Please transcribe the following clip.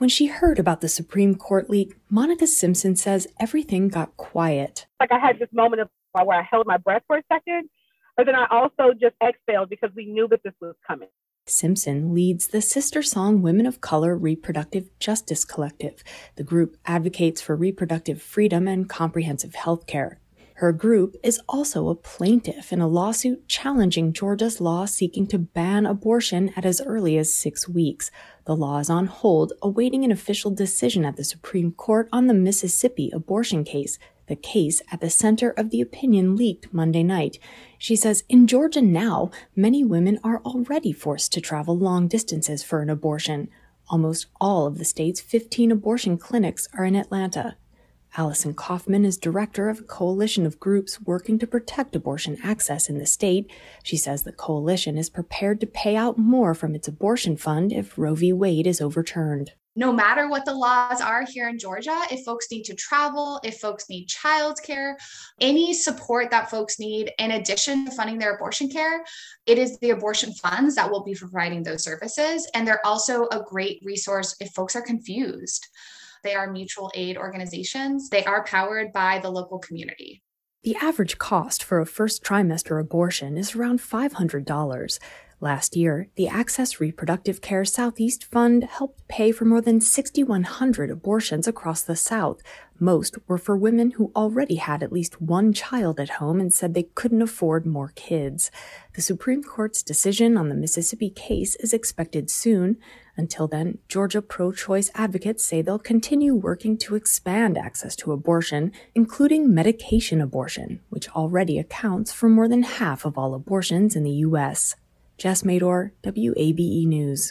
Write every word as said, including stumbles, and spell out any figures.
When she heard about the Supreme Court leak, Monica Simpson says everything got quiet. Like I had this moment of where I held my breath for a second, but then I also just exhaled because we knew that this was coming. Simpson leads the SisterSong Women of Color Reproductive Justice Collective. The group advocates for reproductive freedom and comprehensive health care. Her group is also a plaintiff in a lawsuit challenging Georgia's law seeking to ban abortion at as early as six weeks. The law is on hold, awaiting an official decision at the Supreme Court on the Mississippi abortion case, the case at the center of the opinion leaked Monday night. She says in Georgia now, many women are already forced to travel long distances for an abortion. Almost all of the state's fifteen abortion clinics are in Atlanta. Allison Kaufman is director of a coalition of groups working to protect abortion access in the state. She says the coalition is prepared to pay out more from its abortion fund if Roe v. Wade is overturned. No matter what the laws are here in Georgia, if folks need to travel, if folks need childcare, any support that folks need in addition to funding their abortion care, it is the abortion funds that will be providing those services. And they're also a great resource if folks are confused. They are mutual aid organizations. They are powered by the local community. The average cost for a first trimester abortion is around five hundred dollars. Last year, the Access Reproductive Care Southeast Fund helped pay for more than six thousand one hundred abortions across the South. Most were for women who already had at least one child at home and said they couldn't afford more kids. The Supreme Court's decision on the Mississippi case is expected soon. Until then, Georgia pro-choice advocates say they'll continue working to expand access to abortion, including medication abortion, which already accounts for more than half of all abortions in the U S Jess Mador, W A B E News.